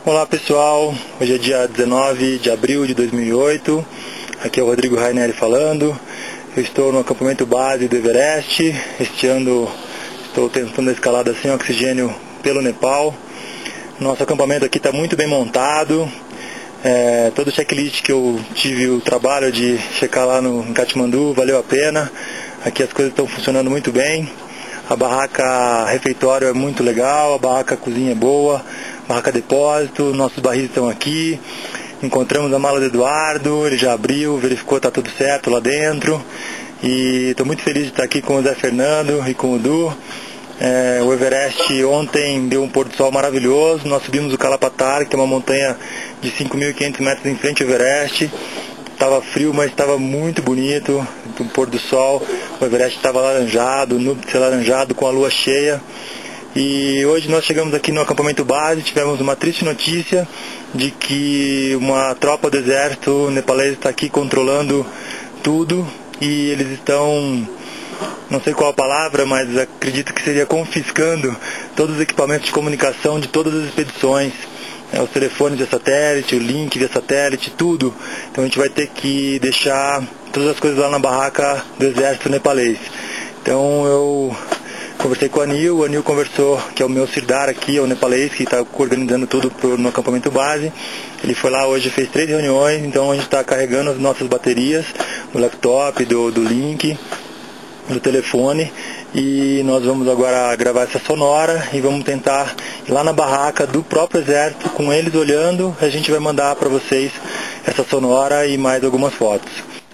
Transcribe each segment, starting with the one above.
Olá pessoal, hoje é dia 19 de abril de 2008, aqui é o Rodrigo Raineri falando. Eu estou no acampamento base do Everest. Este ano estou tentando a escalada sem oxigênio pelo Nepal. Nosso acampamento aqui está muito bem montado. Todo o checklist que eu tive o trabalho de checar lá em Katmandu valeu a pena. Aqui as coisas estão funcionando muito bem. A barraca refeitório é muito legal, a barraca cozinha é boa, a barraca depósito, nossos barris estão aqui. Encontramos a mala do Eduardo, ele já abriu, verificou que está tudo certo lá dentro. E estou muito feliz de estar aqui com o Zé Fernando e com o Du. O Everest ontem deu um pôr do sol maravilhoso. Nós subimos o Kalapatar, que é uma montanha de 5.500 metros em frente ao Everest. Estava frio, mas estava muito bonito o pôr do sol. O Everest estava laranjado, o núbice laranjado com a lua cheia. E hoje nós chegamos aqui no acampamento base, tivemos uma triste notícia de que uma tropa do exército nepalês está aqui controlando tudo e eles estão, não sei qual a palavra, mas acredito que seria confiscando todos os equipamentos de comunicação de todas as expedições. Os telefones de satélite, o link de satélite, tudo. Então a gente vai ter que deixar todas as coisas lá na barraca do exército nepalês. Então eu conversei com o Anil conversou, que é o meu sirdar aqui, é o nepalês, que está organizando tudo no acampamento base. Ele foi lá hoje, fez 3 reuniões, então a gente está carregando as nossas baterias, do laptop, do link, do telefone, e nós vamos agora gravar essa sonora e vamos tentar ir lá na barraca do próprio exército, com eles olhando, a gente vai mandar para vocês essa sonora e mais algumas fotos.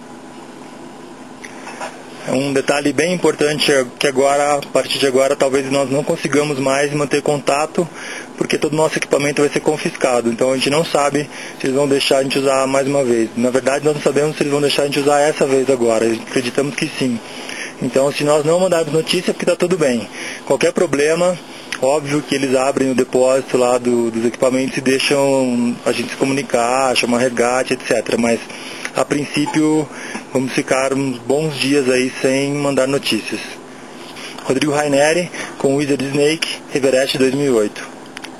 Um detalhe bem importante é que agora, a partir de agora, talvez nós não consigamos mais manter contato, porque todo o nosso equipamento vai ser confiscado. Então a gente não sabe se eles vão deixar a gente usar mais uma vez. Na verdade, nós não sabemos se eles vão deixar a gente usar essa vez agora. Acreditamos que sim. Então, se nós não mandarmos notícia, é porque está tudo bem. Qualquer problema, óbvio que eles abrem o depósito lá dos equipamentos e deixam a gente se comunicar, chamar resgate, etc. Mas, a princípio, vamos ficar uns bons dias aí sem mandar notícias. Rodrigo Raineri, com Wizard Snake, Everest 2008.